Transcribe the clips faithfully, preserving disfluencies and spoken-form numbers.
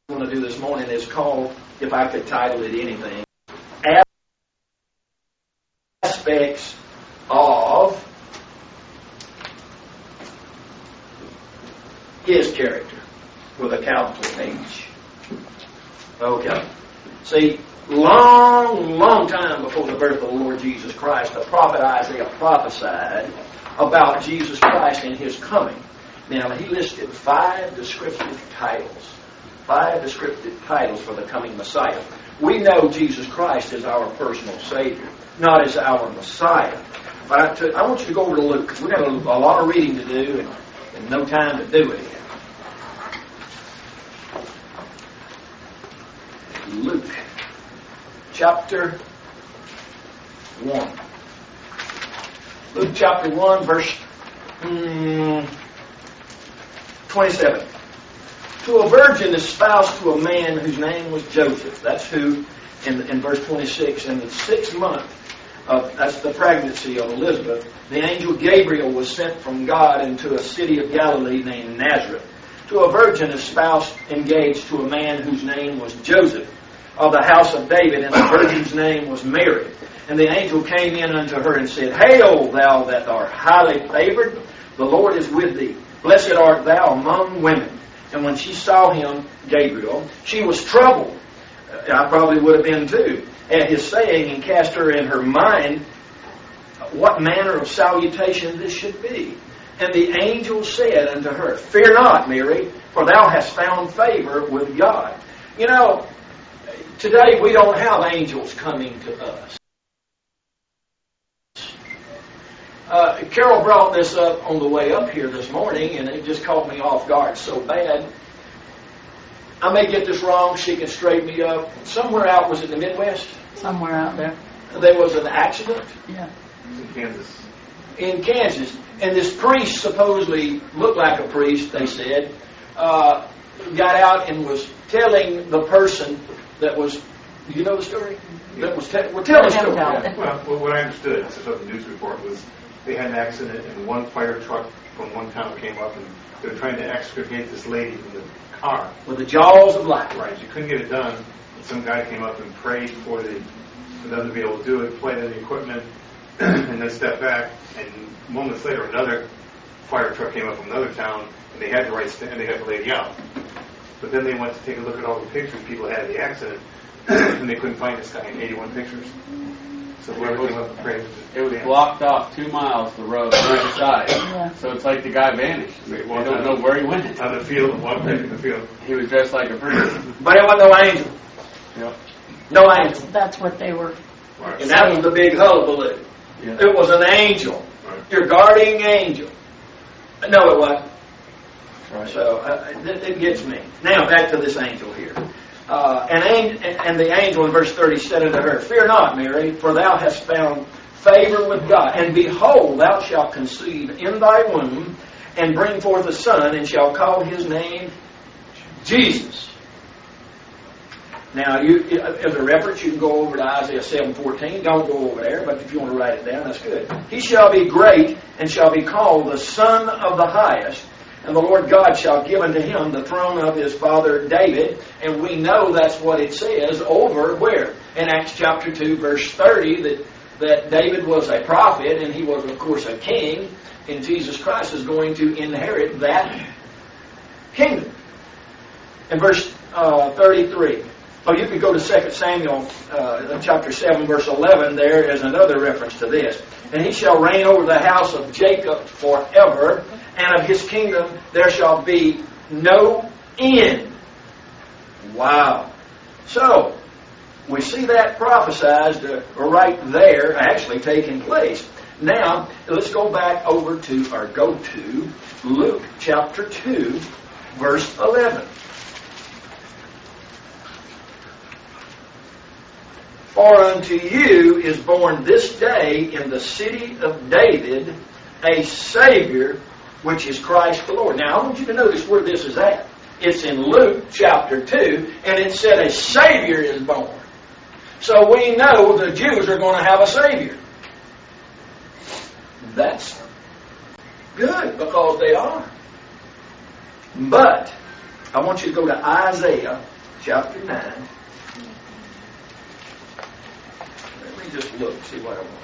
want to do this morning is called, if I could title it anything, Aspects of His Character, with a capital H. Okay. See, long, long time before the birth of the Lord Jesus Christ, the prophet Isaiah prophesied about Jesus Christ and His coming. Now, he listed five descriptive titles. Five descriptive titles for the coming Messiah. We know Jesus Christ is our personal Savior, not as our Messiah. But I, t- I want you to go over to Luke, because we've got a, a lot of reading to do and, and no time to do it in. Luke, chapter one. Luke chapter one, verse mm, twenty-seven. To a virgin espoused to a man whose name was Joseph. That's who, in, in verse twenty-six, in the sixth month, of, that's the pregnancy of Elizabeth, the angel Gabriel was sent from God into a city of Galilee named Nazareth. To a virgin espoused, engaged to a man whose name was Joseph, of the house of David, and the virgin's name was Mary. And the angel came in unto her and said, Hail, thou that art highly favored, the Lord is with thee. Blessed art thou among women. And when she saw him, Gabriel, she was troubled. I probably would have been too, at his saying, and cast her in her mind what manner of salutation this should be. And the angel said unto her, Fear not, Mary, for thou hast found favor with God. You know, today we don't have angels coming to us. Uh, Carol brought this up on the way up here this morning, and it just caught me off guard so bad. I may get this wrong. She can straighten me up. Somewhere out, was it the Midwest? Somewhere out there. There was an accident? Yeah. In Kansas. In Kansas. And this priest, supposedly looked like a priest, they said, uh, got out and was telling the person that was, you know the story? That was te- well, tell the story. Well, well, what I understood, this is what the news report was, they had an accident and one fire truck from one town came up and they were trying to extricate this lady from the car. With the jaws of life. Right. You couldn't get it done. And some guy came up and prayed for, the, for them to be able to do it, played in the equipment, and then stepped back. And moments later, another fire truck came up from another town and they had the right stand, and they got the lady out. But then they went to take a look at all the pictures people had of the accident, and they couldn't find this guy in eighty-one pictures. So whoever came up and prayed, it was blocked off two miles the road on the side. Yeah. So it's like the guy vanished. They don't know where he went. On the field, walked back in the field. He was dressed like a priest. But it wasn't no angel. Yep. No angel. That's what they were. Right. And that was the big hullabaloo. Yeah. It was an angel. Right. Your guardian angel. No, it wasn't. Right. So uh, it, it gets me. Now back to this angel here. Uh, and, ang- and the angel in verse thirty said unto her, Fear not, Mary, for thou hast found favor with God. And behold, thou shalt conceive in thy womb, and bring forth a son, and shall call his name Jesus. Now, you, as a reference, you can go over to Isaiah seven fourteen. Don't go over there, but if you want to write it down, that's good. He shall be great, and shall be called the Son of the Highest. And the Lord God shall give unto him the throne of his father David. And we know that's what it says over where? In Acts chapter two, verse thirty, that, that David was a prophet, and he was, of course, a king. And Jesus Christ is going to inherit that kingdom. In verse uh, thirty-three. Oh, you could go to Second Samuel uh, chapter seven, verse eleven. There is another reference to this. And he shall reign over the house of Jacob forever, and of his kingdom there shall be no end. Wow. So, we see that prophesied uh, right there, actually taking place. Now, let's go back over to, or go to, Luke chapter two, verse eleven. For unto you is born this day in the city of David a Savior, which is Christ the Lord. Now, I want you to notice where this is at. It's in Luke chapter two, and it said a Savior is born. So we know the Jews are going to have a Savior. That's good, because they are. But I want you to go to Isaiah chapter nine. Let me just look, see what I want.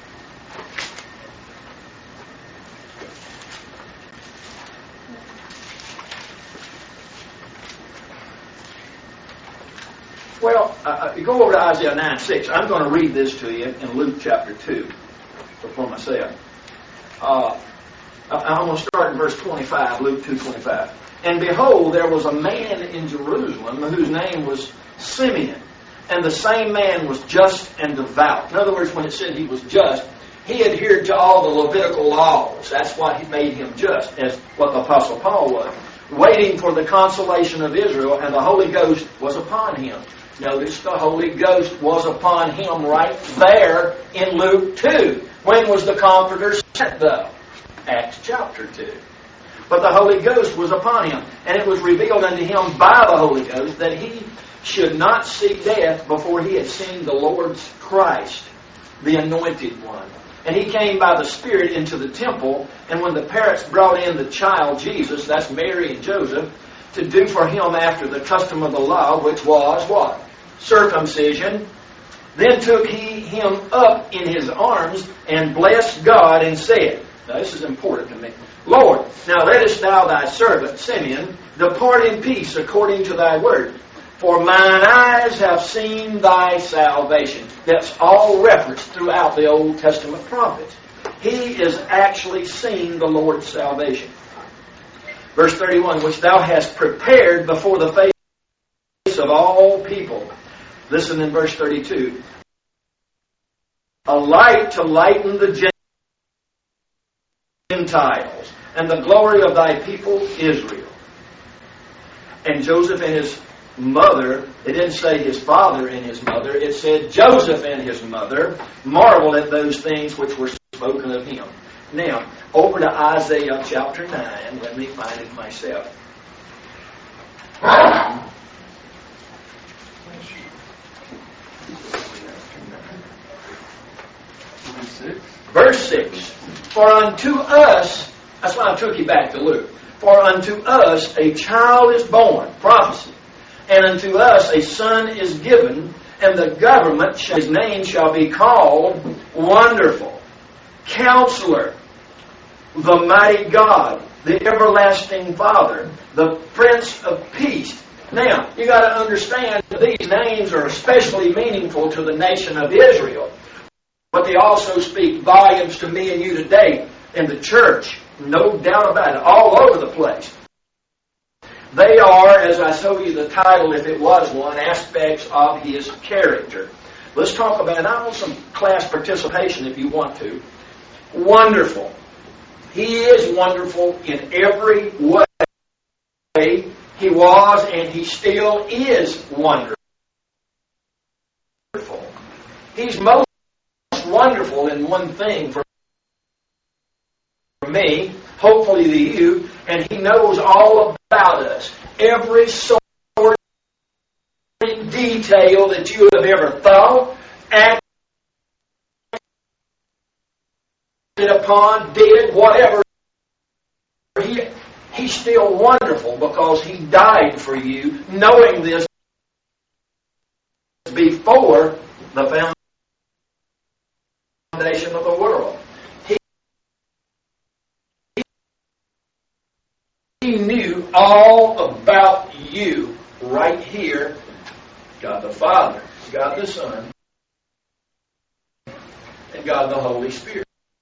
Well, uh, you go over to Isaiah nine six. I'm going to read this to you in Luke chapter two for myself. Uh, I'm going to start in verse twenty-five, Luke two twenty-five. And behold, there was a man in Jerusalem whose name was Simeon. And the same man was just and devout. In other words, when it said he was just, he adhered to all the Levitical laws. That's what made him just, as what the Apostle Paul was. Waiting for the consolation of Israel, and the Holy Ghost was upon him. Notice the Holy Ghost was upon him right there in Luke two. When was the Comforter sent, though? Acts chapter two. But the Holy Ghost was upon him, and it was revealed unto him by the Holy Ghost that he should not see death before he had seen the Lord's Christ, the Anointed One. And he came by the Spirit into the temple, and when the parents brought in the child Jesus, that's Mary and Joseph, to do for him after the custom of the law, which was what? Circumcision. Then took he him up in his arms and blessed God and said, now this is important to me, Lord, now lettest thou thy servant Simeon depart in peace according to thy word. For mine eyes have seen thy salvation. That's all referenced throughout the Old Testament prophets. He is actually seeing the Lord's salvation. Verse thirty-one, which thou hast prepared before the face of all people. Listen in verse thirty-two. A light to lighten the Gentiles, and the glory of thy people Israel. And Joseph and his mother, it didn't say his father and his mother, it said Joseph and his mother marveled at those things which were spoken of him. Now, over to Isaiah chapter nine. Let me find it myself. Verse six. For unto us, that's why I took you back to Luke. For unto us a child is born, prophecy. And unto us a son is given, and the government, his name shall be called Wonderful, Counselor, the Mighty God, the Everlasting Father, the Prince of Peace. Now, you got to understand that these names are especially meaningful to the nation of Israel, but they also speak volumes to me and you today in the church. No doubt about it, all over the place. They are, as I told you the title, if it was one, aspects of his character. Let's talk about it. I want some class participation if you want to. Wonderful. He is wonderful in every way. He was and he still is wonderful. He's most wonderful in one thing for me, hopefully to you, and he knows all about us. Every sort of detail that you have ever thought, acted upon, did, whatever. He, he's still wonderful because he died for you, knowing this before the foundation of the world. He knew all about you right here. God the Father, God the Son, and God the Holy Spirit.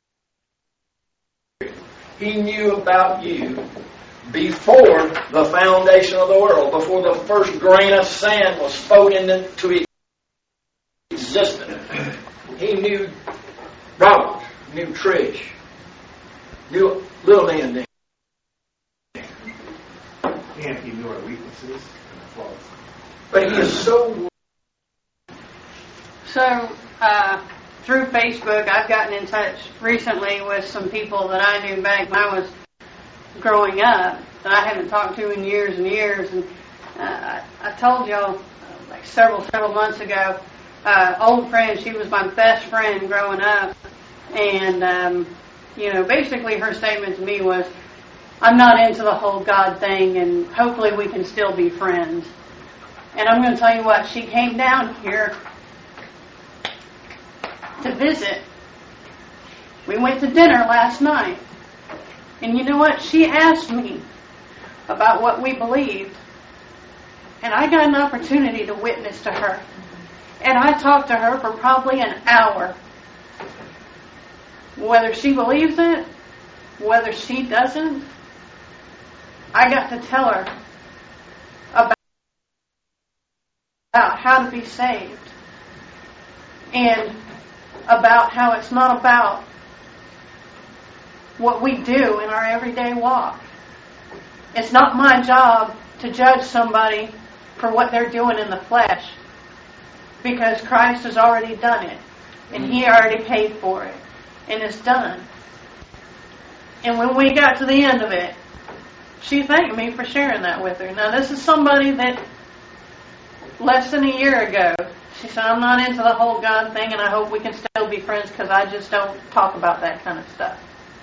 He knew about you before the foundation of the world, before the first grain of sand was spoken into existence. He knew Robert, knew Trish, knew little man named. And he knew our weaknesses and our flaws. But he is so... So, uh, through Facebook, I've gotten in touch recently with some people that I knew back when I was growing up that I haven't talked to in years and years. And uh, I, I told y'all, uh, like several, several months ago, uh, old friend, she was my best friend growing up. And, um, you know, basically her statement to me was, I'm not into the whole God thing, and hopefully we can still be friends. And I'm going to tell you what, she came down here to visit. We went to dinner last night. And you know what? She asked me about what we believed. And I got an opportunity to witness to her. And I talked to her for probably an hour. Whether she believes it, whether she doesn't, I got to tell her about about how to be saved, and about how it's not about what we do in our everyday walk. It's not my job to judge somebody for what they're doing in the flesh, because Christ has already done it, and He already paid for it, and it's done. And when we got to the end of it, she thanked me for sharing that with her. Now, this is somebody that less than a year ago, she said, I'm not into the whole God thing, and I hope we can still be friends because I just don't talk about that kind of stuff.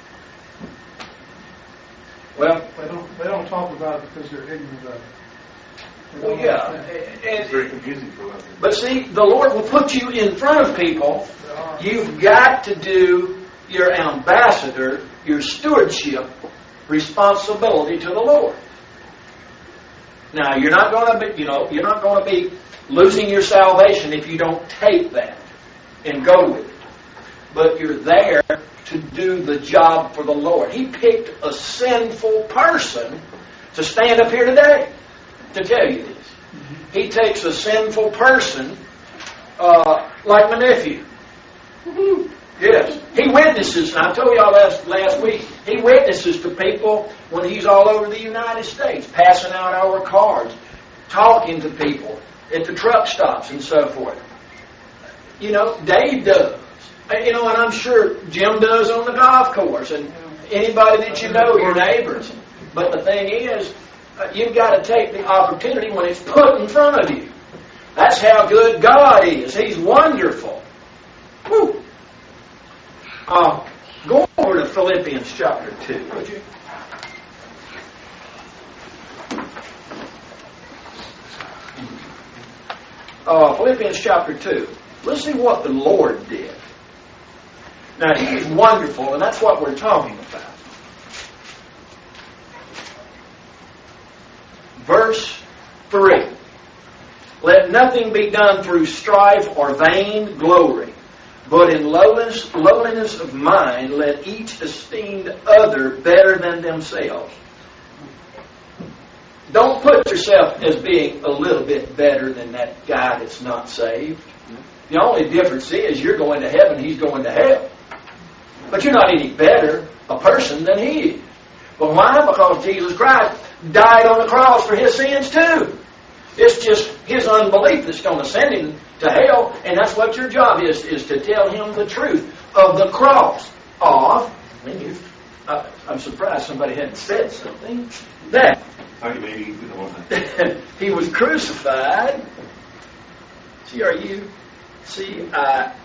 Well, They don't, they don't talk about it because they're ignorant of it. They well, don't yeah. understand. It's And, very confusing for us. but see, the Lord will put you in front of people. They are. You've got to do your ambassador, your stewardship responsibility to the Lord. Now, you're not going to be, you know, you're not going to be losing your salvation if you don't take that and go with it. But you're there to do the job for the Lord. He picked a sinful person to stand up here today to tell you this. He takes a sinful person uh, like my nephew. Yes. He witnesses, and I told y'all last, last week, he witnesses to people when he's all over the United States, passing out our cards, talking to people at the truck stops and so forth. You know, Dave does. You know, and I'm sure Jim does on the golf course, and anybody that you know, your neighbors. But the thing is, uh, you've got to take the opportunity when it's put in front of you. That's how good God is. He's wonderful. Woo. Uh, go over to Philippians chapter two, would you? Uh, Philippians chapter two. Let's see what the Lord did. Now, He is wonderful, and that's what we're talking about. Verse three. Let nothing be done through strife or vain glory, but in lowliness, lowliness of mind, let each esteem other better than themselves. Don't put yourself as being a little bit better than that guy that's not saved. The only difference is you're going to heaven, he's going to hell. But you're not any better a person than he is. But why? Because Jesus Christ died on the cross for his sins too. It's just his unbelief that's going to send him to hell, and that's what your job is, is to tell him the truth of the cross. Of, when you, uh, I'm surprised somebody hadn't said something. That Maybe we don't want he was crucified. C R U C I.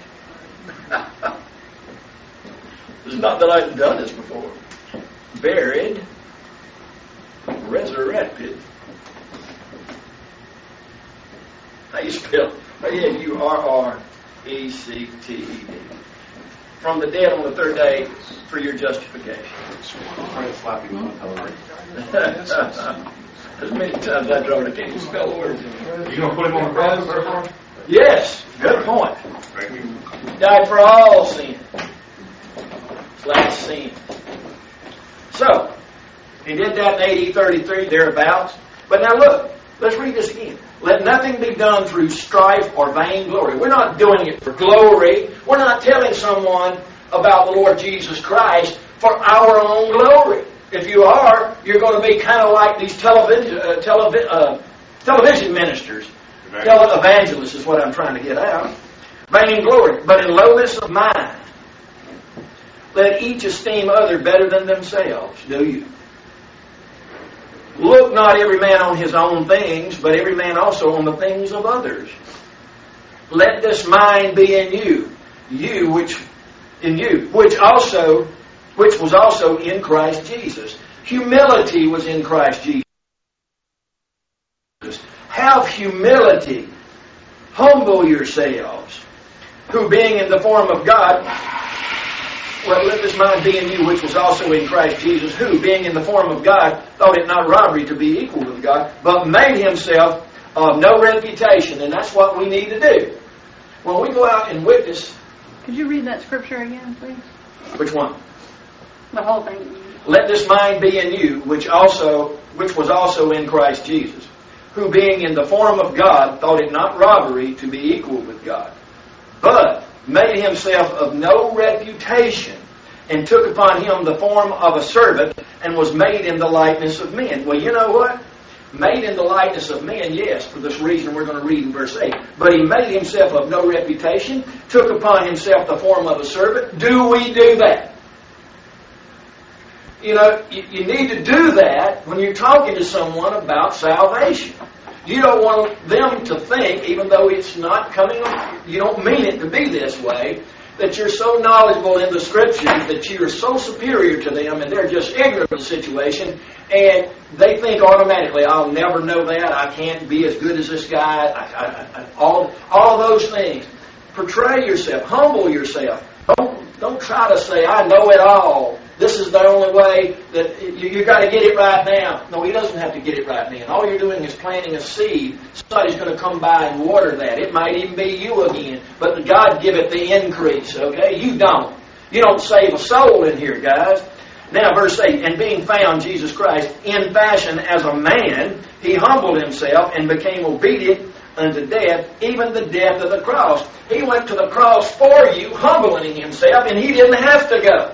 It's not that I've done this before. Buried, resurrected. How you spell? Oh, yeah, U R R E C T E D. From the dead on the third day for your justification. to slap you on television. As many times I drove, I can't even spell the words. You gonna put him on the cross for Yes, good point. Right. Died for all sin. Last sin. So, he did that in A D thirty-three, thereabouts. But now look, let's read this again. Let nothing be done through strife or vain glory. We're not doing it for glory. We're not telling someone about the Lord Jesus Christ for our own glory. If you are, you're going to be kind of like these television uh, televi- uh, television ministers. Tele- evangelists is what I'm trying to get out. Vain glory, but in lowliness of mind. Let each esteem other better than themselves. Do you? Look not every man on his own things, but every man also on the things of others. Let this mind be in you, you which in you, which also, which was also in Christ Jesus. Humility was in Christ Jesus. Have humility. Humble yourselves. Who being in the form of God, well, let this mind be in you, which was also in Christ Jesus, who, being in the form of God, thought it not robbery to be equal with God, but made himself of no reputation. And that's what we need to do. When we go out and witness... Could you read that scripture again, please? Which one? The whole thing. Let this mind be in you, which also, which was also in Christ Jesus, who being in the form of God, thought it not robbery to be equal with God, but made himself of no reputation, and took upon him the form of a servant, and was made in the likeness of men. Well, you know what? Made in the likeness of men, yes, for this reason we're going to read in verse eight. But he made himself of no reputation, took upon himself the form of a servant. Do we do that? You know, you, you need to do that when you're talking to someone about salvation. You don't want them to think, even though it's not coming, you don't mean it to be this way, that you're so knowledgeable in the Scriptures that you're so superior to them and they're just ignorant of the situation, and they think automatically, I'll never know that, I can't be as good as this guy, I, I, I, all, all of those things. Portray yourself, humble yourself. Don't, don't try to say, I know it all. This is the only way that you, you got to get it right now. No, he doesn't have to get it right now. All you're doing is planting a seed. Somebody's going to come by and water that. It might even be you again. But God giveth the increase, okay? You don't. You don't save a soul in here, guys. Now, verse eight, and being found, Jesus Christ, in fashion as a man, he humbled himself and became obedient unto death, even the death of the cross. He went to the cross for you, humbling himself, and he didn't have to go.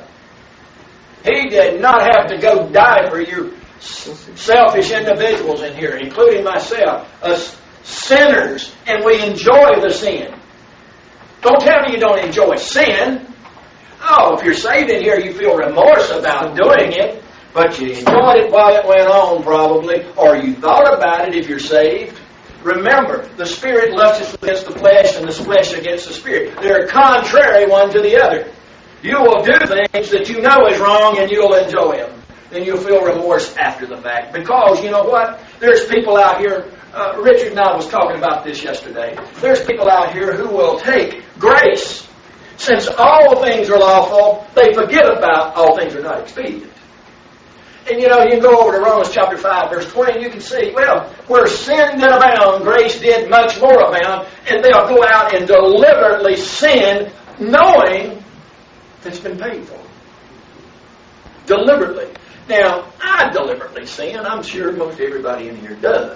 He did not have to go die for you selfish individuals in here, including myself, us sinners, and we enjoy the sin. Don't tell me you don't enjoy sin. Oh, if you're saved in here, you feel remorse about doing it, but you enjoyed it while it went on, probably, or you thought about it if you're saved. Remember, the Spirit lusts against the flesh, and the flesh against the Spirit. They're contrary one to the other. You will do things that you know is wrong, and you'll enjoy them. Then you'll feel remorse after the fact. Because, you know what? There's people out here, uh, Richard and I was talking about this yesterday. There's people out here who will take grace. Since all things are lawful, they forget about all things are not expedient. And you know, you can go over to Romans chapter five, verse twenty, and you can see, well, where sin did abound, grace did much more abound, and they'll go out and deliberately sin, knowing it's been paid for. Deliberately. Now, I deliberately sin. I'm sure most everybody in here does.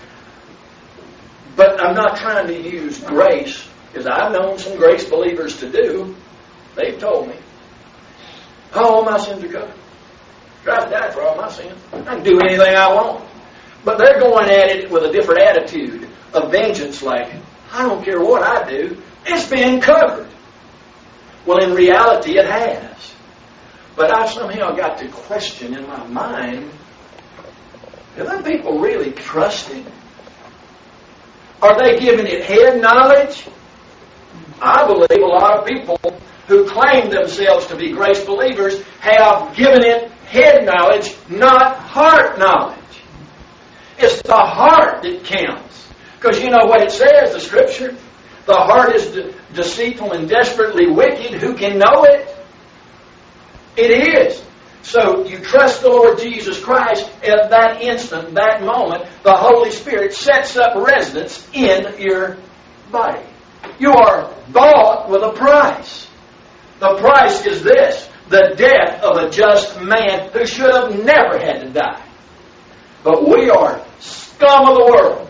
But I'm not trying to use grace, because I've known some grace believers to do. They've told me, oh, all my sins are covered. Christ died for all my sins. I can do anything I want. But they're going at it with a different attitude of vengeance, like, I don't care what I do. It's been covered. Well, in reality, it has. But I've somehow got to question in my mind, are them people really trusting? Are they giving it head knowledge? I believe a lot of people who claim themselves to be grace believers have given it head knowledge, not heart knowledge. It's the heart that counts. Because you know what it says, the Scripture? The heart is de- deceitful and desperately wicked. Who can know it? It is. So you trust the Lord Jesus Christ at that instant, that moment, the Holy Spirit sets up residence in your body. You are bought with a price. The price is this, the death of a just man who should have never had to die. But we are scum of the world.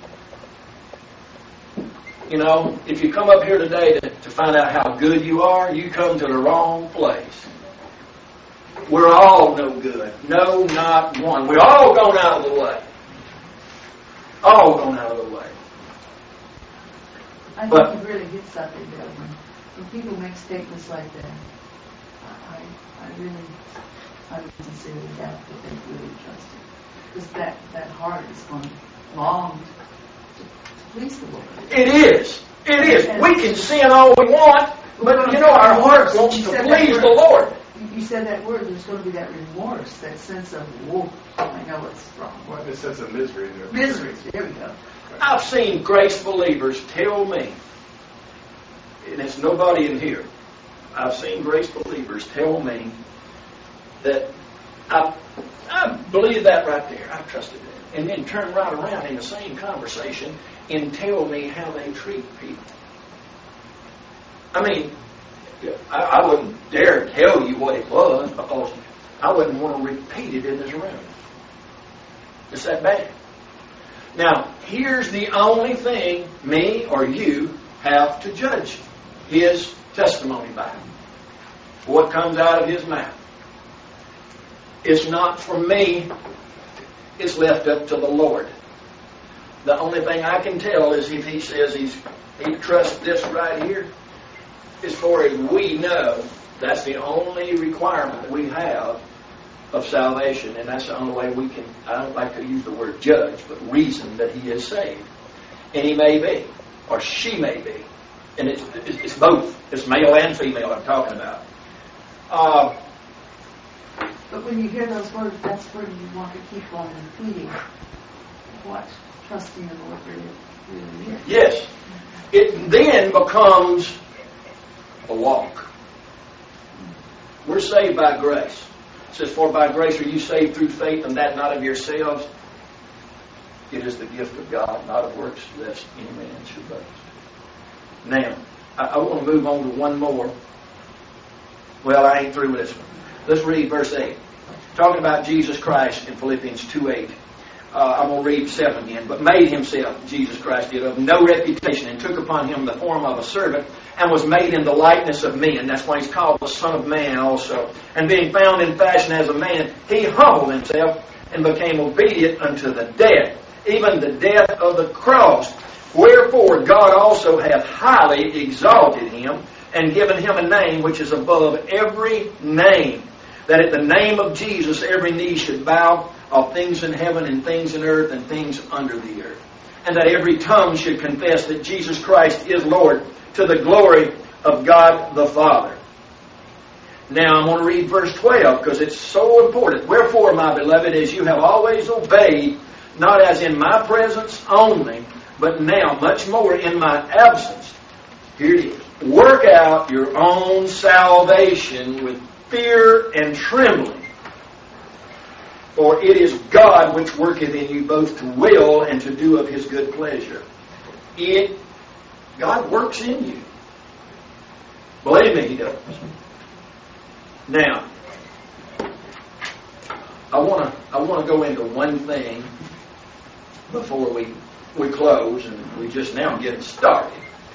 You know, if you come up here today to, to find out how good you are, you come to the wrong place. We're all no good. No, not one. We're all gone out of the way. All gone out of the way. I But, think you really hit something there. When, when people make statements like that, I, I really, I would sincerely doubt that they really trust it. Because that, that heart is going to long to, to please the Lord. It is. It is. We can sin all we want, but you know, our heart wants to please the Lord. you said that word, there's going to be that remorse, that sense of, whoa, I know it's wrong. Well, a sense of misery there. Misery, there we go. I've seen grace believers tell me, and it's nobody in here, I've seen grace believers tell me that I, I believe that right there, I trusted that, and then turn right around in the same conversation and tell me how they treat people. I mean, I, I wouldn't dare tell you what it was because I wouldn't want to repeat it in this room. It's that bad. Now, here's the only thing me or you have to judge his testimony by. What comes out of his mouth. It's not from me. It's left up to the Lord. The only thing I can tell is if he says he's he trusts this right here, as far as we know, that's the only requirement we have of salvation, and that's the only way we can, I don't like to use the word judge, but reason that he is saved. And he may be, or she may be. And it's, it's both. It's male and female I'm talking about. Uh, But when you hear those words, that's where you want to keep on repeating what trusting the Lord really, really is. yes. It then becomes a walk. We're saved by grace. It says, for by grace are you saved through faith, and that not of yourselves. It is the gift of God, not of works, lest any man should boast. Now, I, I want to move on to one more. Well, I ain't through with this one. Let's read verse eight. Talking about Jesus Christ in Philippians two eight. Uh, I'm going to read seven again. But made himself, Jesus Christ did, of no reputation, and took upon him the form of a servant, and was made in the likeness of men. That's why he's called the Son of Man also. And being found in fashion as a man, he humbled himself and became obedient unto the death, even the death of the cross. Wherefore God also hath highly exalted him, and given him a name which is above every name, that at the name of Jesus every knee should bow, of things in heaven and things in earth and things under the earth, and that every tongue should confess that Jesus Christ is Lord, to the glory of God the Father. Now I'm going to read verse twelve because it's so important. Wherefore, my beloved, as you have always obeyed, not as in my presence only, but now much more in my absence, here it is, work out your own salvation with fear and trembling. For it is God which worketh in you both to will and to do of his good pleasure. It, God works in you. Believe me, he does. Now, I want to I want to go into one thing before we we close, and we just now get started.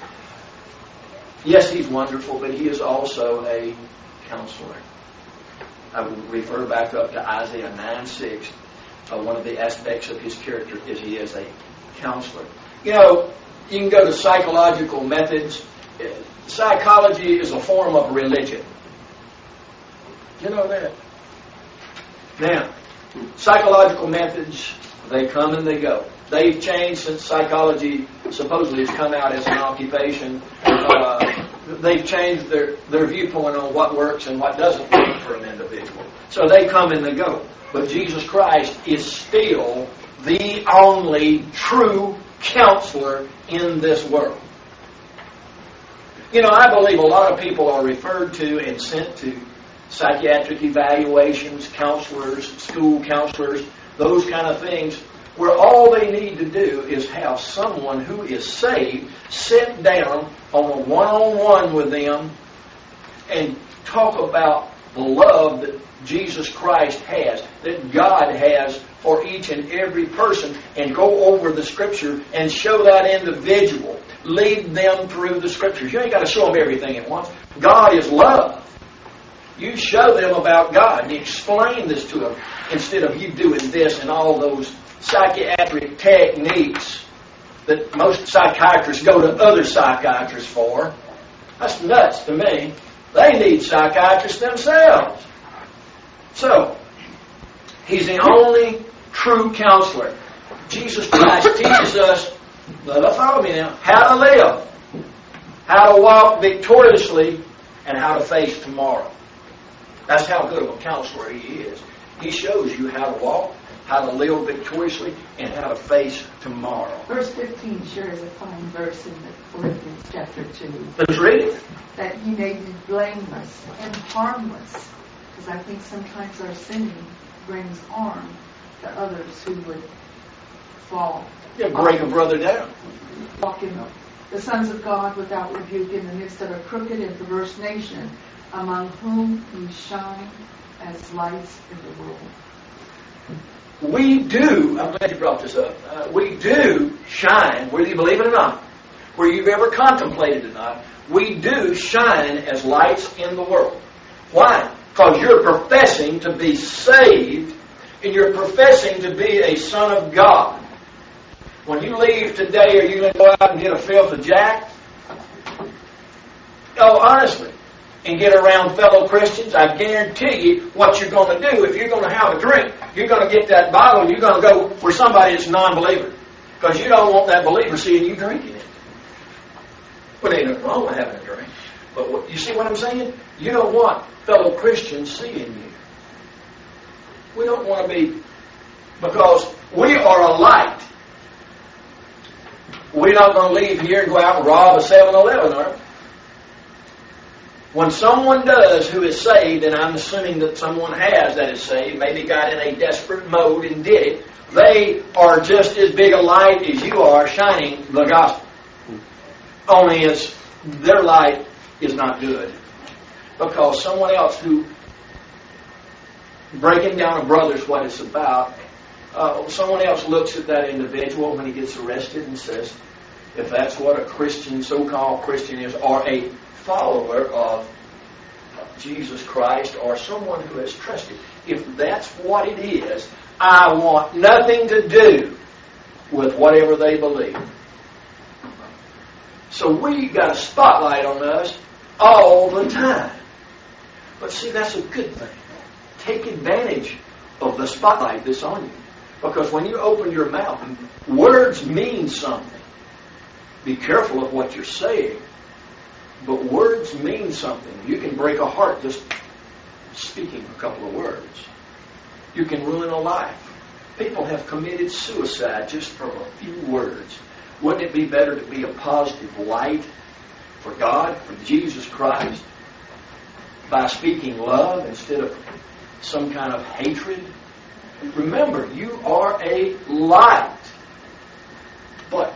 Yes, he's wonderful, but he is also a counselor. I would refer back up to Isaiah nine six. Uh, one of the aspects of his character is he is a counselor. You know, you can go to psychological methods. Psychology is a form of religion. You know that? Now, psychological methods, they come and they go. They've changed since psychology supposedly has come out as an occupation. Uh, they've changed their, their viewpoint on what works and what doesn't work for an individual. So they come and they go. But Jesus Christ is still the only true counselor in this world. You know, I believe a lot of people are referred to and sent to psychiatric evaluations, counselors, school counselors, those kind of things, where all they need to do is have someone who is saved sit down on a one-on-one with them and talk about the love that Jesus Christ has, that God has for each and every person, and go over the Scripture and show that individual, lead them through the Scriptures. You ain't got to show them everything at once. God is love. You show them about God and you explain this to them instead of you doing this and all those psychiatric techniques that most psychiatrists go to other psychiatrists for. That's nuts to me. They need psychiatrists themselves. So, he's the only true counselor. Jesus Christ teaches us, follow me now, how to live, how to walk victoriously, and how to face tomorrow. That's how good of a counselor he is. He shows you how to walk, how to live victoriously, and how to face tomorrow. Verse fifteen sure is a fine verse in the Philippians chapter two. Let's read it. That ye may be blameless and harmless. Because I think sometimes our sinning brings harm to others who would fall. Yeah, break a brother down. Walk in the sons of God without rebuke in the midst of a crooked and perverse nation, among whom ye shine as lights in the world. We do, I'm glad you brought this up, uh, we do shine, whether you believe it or not, whether you've ever contemplated it or not, we do shine as lights in the world. Why? Because you're professing to be saved, and you're professing to be a son of God. When you leave today, are you going to go out and get a filth of jack? Oh, honestly. And get around fellow Christians, I guarantee you what you're going to do if you're going to have a drink. You're going to get that bottle and you're going to go for somebody that's a non-believer. Because you don't want that believer seeing you drinking it. Well, ain't nothing wrong with having a drink. But what, you see what I'm saying? You don't want fellow Christians seeing you. We don't want to be, because we are a light. We're not going to leave here and go out and rob a seven eleven, are we? When someone does who is saved, and I'm assuming that someone has that is saved, maybe got in a desperate mode and did it, they are just as big a light as you are shining the gospel. Only it's, their light is not good. Because someone else who, breaking down a brother's what it's about, uh, someone else looks at that individual when he gets arrested and says, if that's what a Christian, so-called Christian is, or a follower of Jesus Christ or someone who has trusted, if that's what it is, I want nothing to do with whatever they believe. So we got a spotlight on us all the time. But see, that's a good thing. Take advantage of the spotlight that's on you. Because when you open your mouth, words mean something. Be careful of what you're saying. But words mean something. You can break a heart just speaking a couple of words. You can ruin a life. People have committed suicide just from a few words. Wouldn't it be better to be a positive light for God, for Jesus Christ, by speaking love instead of some kind of hatred? Remember, you are a light. But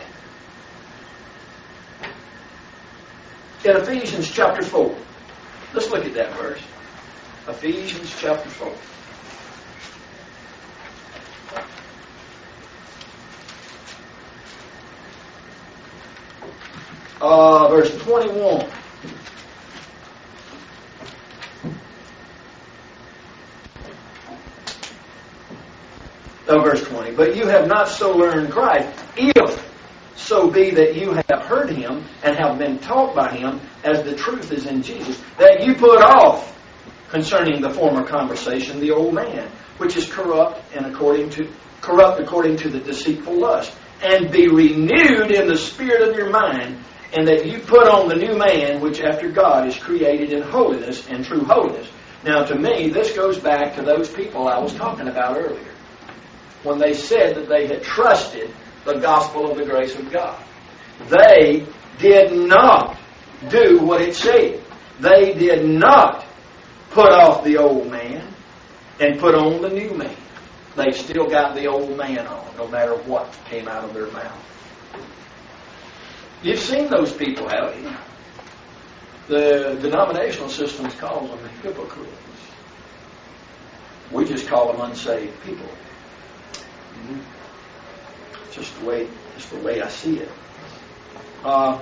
in Ephesians chapter four, let's look at that verse. Ephesians chapter four. Uh, verse twenty-one. Oh, verse twenty. But you have not so learned Christ, if so be that you have heard him and have been taught by him, as the truth is in Jesus, that you put off concerning the former conversation the old man, which is corrupt and according to corrupt according to the deceitful lust, and be renewed in the spirit of your mind, and that you put on the new man, which after God is created in holiness and true holiness. Now, to me, this goes back to those people I was talking about earlier, when they said that they had trusted the gospel of the grace of God. They did not do what it said. They did not put off the old man and put on the new man. They still got the old man on, no matter what came out of their mouth. You've seen those people, haven't you? The denominational systems call them hypocrites. We just call them unsaved people. Mm-hmm. Just the way, just the way I see it. Uh,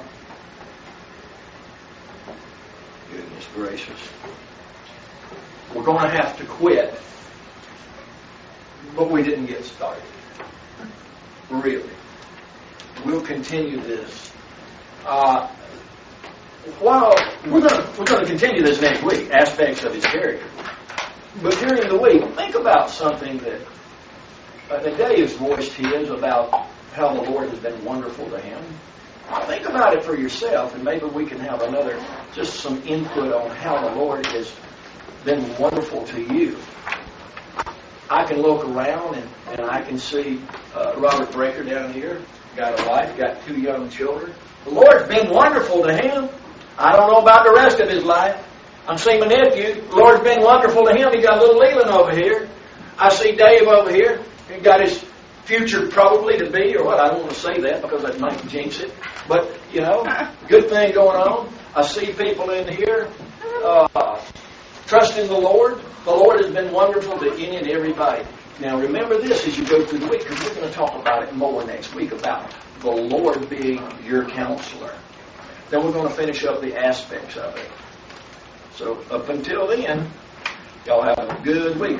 goodness gracious. We're going to have to quit, but we didn't get started. Really. We'll continue this. Uh, while we're going to we're going to continue this next week, aspects of his character. But during the week, think about something that uh, that Dave voiced his about how the Lord has been wonderful to him. Think about it for yourself, and maybe we can have another, just some input on how the Lord has been wonderful to you? I can look around and, and I can see uh, Robert Breaker down here, got a wife, got two young children. The Lord's been wonderful to him. I don't know about the rest of his life. I'm seeing my nephew. The Lord's been wonderful to him. He got little Leland over here. I see Dave over here. He got his future probably to be, or what, I don't want to say that because that might jinx it. But, you know, good thing going on. I see people in here uh, trusting the Lord. The Lord has been wonderful to any and everybody. Now remember this as you go through the week, because we're going to talk about it more next week, about the Lord being your counselor. Then we're going to finish up the aspects of it. So up until then, y'all have a good week.